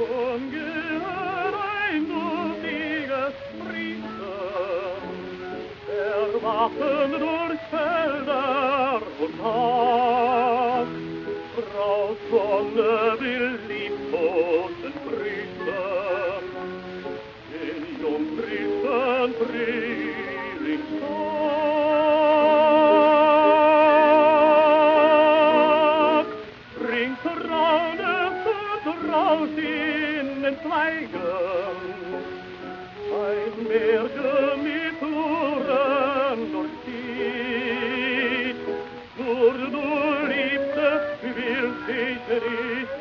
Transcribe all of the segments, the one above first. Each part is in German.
ungeheuer ein duftiges Sprießen, erwachen durch Felder und Tag. Frau Sonne will liebkosen grüßen, den jungfräulichen Frühlingstag. Ringsherum raus in den Zweigen, ein Berge mit Fluren durchzieht. Nur du, Liebste, willst dich nicht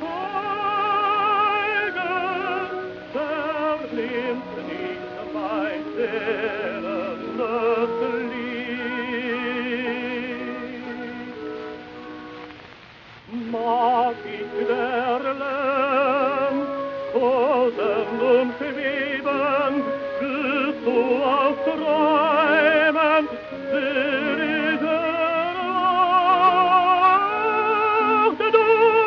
zeigen, vernimmst nicht mein seelendes Lied. Mag ich lernen, kosen und schweben, willst du aus Träumen seliger Nacht. Du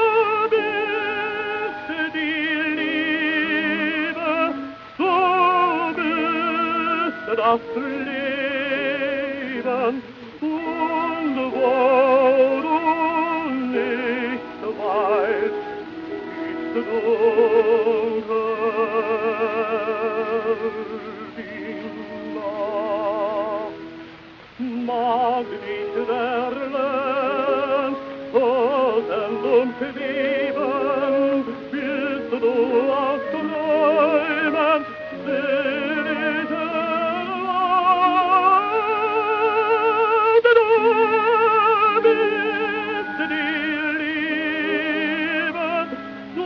bist die Liebe, du bist das Leben, und wo du nicht weißt, ist dunkel die Nacht. Mag nicht lernen, kosen und schweben, willst du aus Träumen seliger Nacht. Du bist die Liebe, du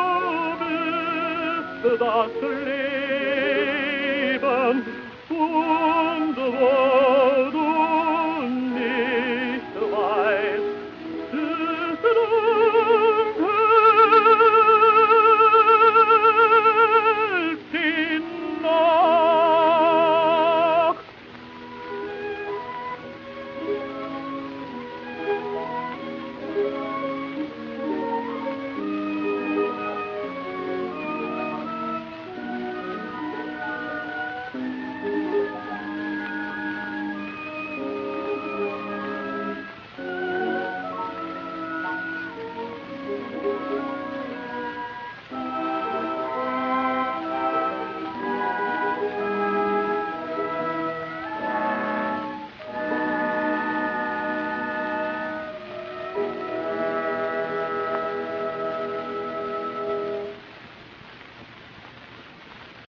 bist das Leben,